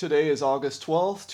Today is August 12th,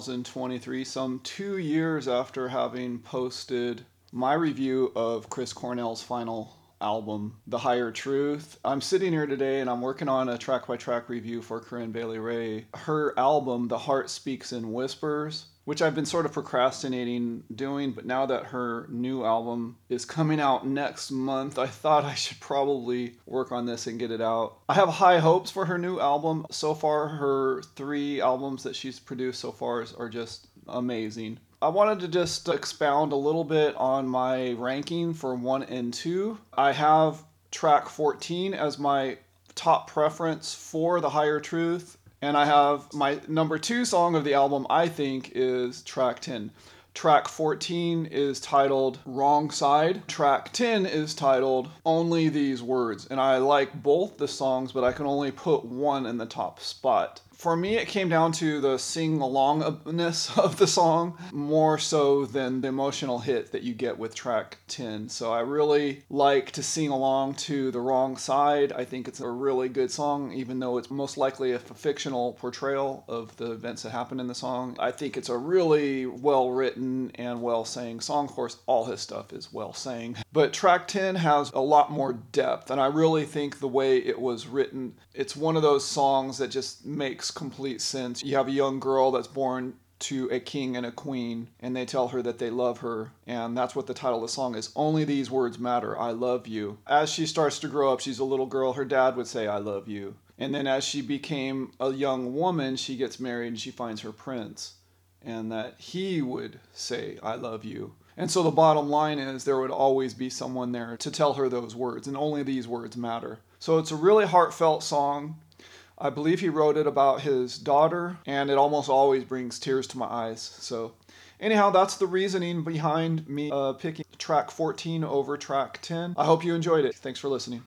2023, some 2 years after having posted my review of Chris Cornell's final album, The Higher Truth. I'm sitting here today and I'm working on a track by track review for Corinne Bailey Rae. Her album, The Heart Speaks in Whispers, which I've been sort of procrastinating doing, but now that her new album is coming out next month, I thought I should probably work on this and get it out. I have high hopes for her new album. So far, her 3 albums that she's produced so far are just amazing. I wanted to just expound a little bit on my ranking for 1 and 2. I have track 14 as my top preference for The Higher Truth. And I have my number 2 song of the album, I think, is track 10. Track 14 is titled Wrong Side. Track 10 is titled Only These Words. And I like both the songs, but I can only put one in the top spot. For me, it came down to the sing-alongness of the song more so than the emotional hit that you get with track 10. So I really like to sing along to The Wrong Side. I think it's a really good song, even though it's most likely a fictional portrayal of the events that happened in the song. I think it's a really well-written and well-sang song. Of course, all his stuff is well-sang. But track 10 has a lot more depth, and I really think the way it was written, it's one of those songs that just makes complete sense. You have a young girl that's born to a king and a queen, and they tell her that they love her, and that's what the title of the song is. Only these words matter. I love you. As she starts to grow up, she's a little girl. Her dad would say, I love you. And then as she became a young woman, she gets married and she finds her prince, and that he would say, I love you. And so the bottom line is there would always be someone there to tell her those words, and only these words matter. So it's a really heartfelt song. I believe he wrote it about his daughter, and it almost always brings tears to my eyes. So anyhow, that's the reasoning behind me picking track 14 over track 10. I hope you enjoyed it. Thanks for listening.